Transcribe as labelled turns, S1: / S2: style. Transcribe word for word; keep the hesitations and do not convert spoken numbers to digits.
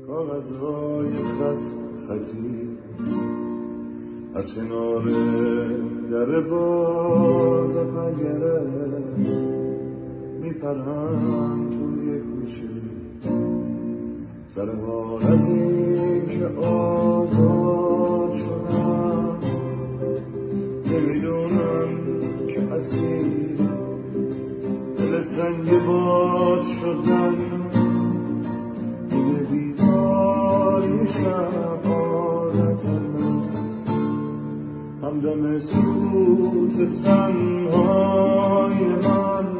S1: کاغذهای خط خطی از کنار در باز پنجره میپرم توی کوچه، سر حال از این که آزاد شدم، نمیدونم که اسیر دل سنگ باد شدم. دیگه بیداری شب عادتم، همدم سکوت تنهای من